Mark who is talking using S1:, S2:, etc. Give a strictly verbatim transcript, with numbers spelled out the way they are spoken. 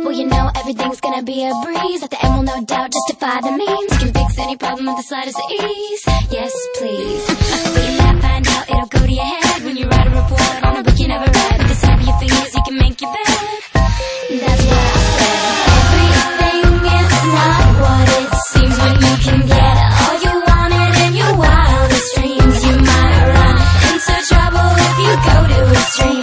S1: Well, you know everything's gonna be a breeze. At the end will no doubt justify the means. You can fix any problem with the slightest ease. Yes, please. But you might find out it'll go to your head when you write a report on a book you never read. With the snap of your fingers you can make your bed. That's what I said. Everything is not what it seems when you can get all you wanted in your wildest dreams. You might run into trouble if you go to extremes.